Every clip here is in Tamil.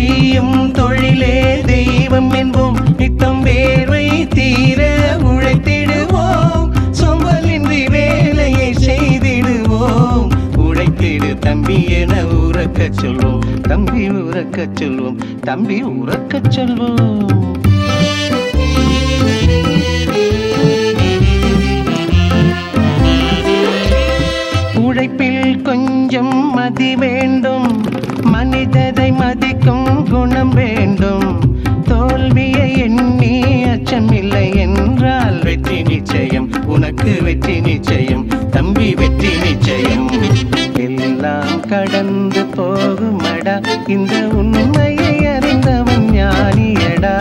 செய்யும் தொழிலே தெய்வம் என்போம். நித்தம் வேர்வை தீர உழைத்திடுவோம். சோம்பலின்றி வேலையை செய்திடுவோம். உழைத்திடு தம்பி என உறக்கச் சொல்வோம். தம்பி உறக்கச் சொல்வோம். தம்பி உறக்கச் சொல்வோம். உழைப்பில் கொஞ்சம் மதி வேண்டும். மனிதரை மதிக்கும் குணம் வேண்டும். தோல்வியை எண்ணி அச்சம் இல்லை என்றால் வெற்றி நிச்சயம். உனக்கு வெற்றி நிச்சயம் தம்பி, வெற்றி நிச்சயம். எல்லாம் கடந்து போகுமடா, இந்த உண்மையை அறிந்தவன் ஞானியடா.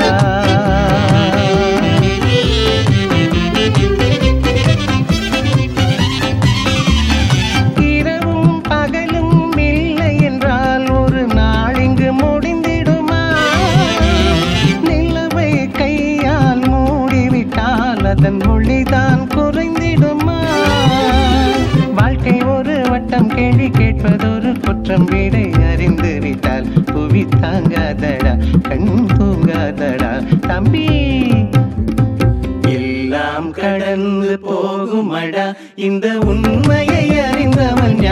இரவும் பகலும் இல்லை என்றால் ஒரு நாள் இங்கு முடிந்திடுமா? நிலவை கையால் மூடிவிட்டால் அதன் ஒளிதான் குறைந்திடுமா? வாழ்க்கை ஒரு வட்டம், கேள்வி கேட்பதொரு குற்றம். விடை அறிந்து விட்டால் புவி தாங்காதடா, கண் தூங்காதடா தம்பி. எல்லாம் கடந்து போகுமடா, இந்த உண்மையை அறிந்தவன்